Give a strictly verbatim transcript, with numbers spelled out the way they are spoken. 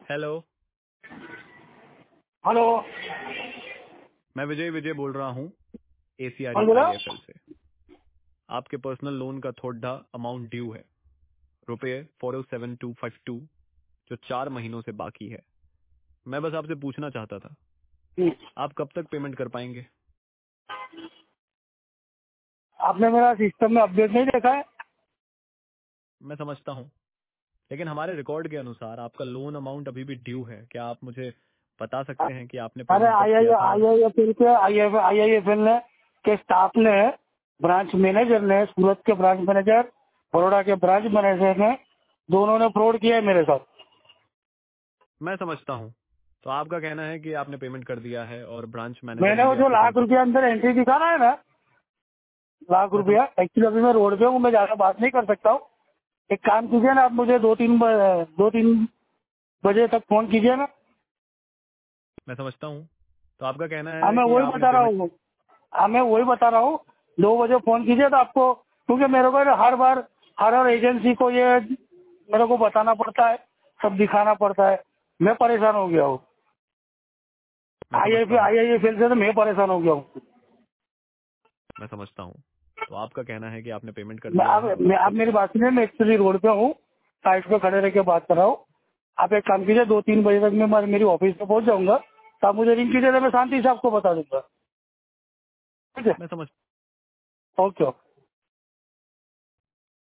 Hello. Hello, मैं विजय विजय बोल रहा हूँ एसीआर कौन बोला? आईएफएल से। आपके पर्सनल लोन का थोड़ा अमाउंट ड्यू है, रुपये four seven two five two, जो चार महीनों से बाकी है। मैं बस आपसे पूछना चाहता था, हम्म, आप कब तक पेमेंट कर पाएंगे? आपने मेरा सिस्टम में अपडेट नहीं देखा है? मैं समझता हूँ, लेकिन हमारे रिकॉर्ड के अनुसार आपका लोन अमाउंट अभी भी ड्यू है। क्या आप मुझे बता सकते हैं कि आपने अरे पेमेंट कब आई आई किया था? और आई आई एफ एल के आई आई एफ एल ने के स्टाफ ने, ब्रांच मैनेजर ने, सूरत के ब्रांच मैनेजर, बड़ौदा के ब्रांच मैनेजर ने, दोनों ने फ्रॉड किया है मेरे साथ। मैं समझता हूँ, तो आपका कहना है कि आपने पेमेंट कर दिया है और ब्रांच मैनेजर मैंने ने वो भी जो आपको लाख कांटेक्ट। रुपया अंदर एंट्री दिखाना है ना, लाख मैं समझ रुपया, एक्चुअली अभी मैं रोड पे हूँ, मैं ज्यादा बात नहीं कर सकता हूँ। एक काम कीजिए ना, आप मुझे दो तीन ब- दो तीन बजे तक फोन कीजिए ना। मैं समझता हूँ, तो आपका कहना हाँ, है मैं कि वही आपने बता रहा पेमेंट। हूँ। हाँ, मैं वही बता रहा हूँ, दो बजे फोन कीजिए तो आपको, क्योंकि मेरे को ना हर बार हर हर एजेंसी को ये मेरे को बताना पड़ता है, सब दिखाना पड़ता है। मैं परेशान हो गया हूँ। मैं आई आई समझता हूँ आई आई एफ एल से तो मैं परेशान हो गया हूँ। मैं समझता हूँ तो आपका कहना है कि आपने पेमेंट कर मैं दिया आप है और मैं आप आपका। मेरी बात सुनिए, मैं एक्चुअली रोड पे हूँ, साइड पे खड़े रह के बात कर रहा हूँ। आप एक काम कीजिए, दो तीन बजे तक मैं मेरी ऑफिस पे पहुंच जाऊंगा, तो आप मुझे रिंग कीजिए तो मैं शांति से आपको बता दूंगा। ठीक है, मैं समझ ओके ओके।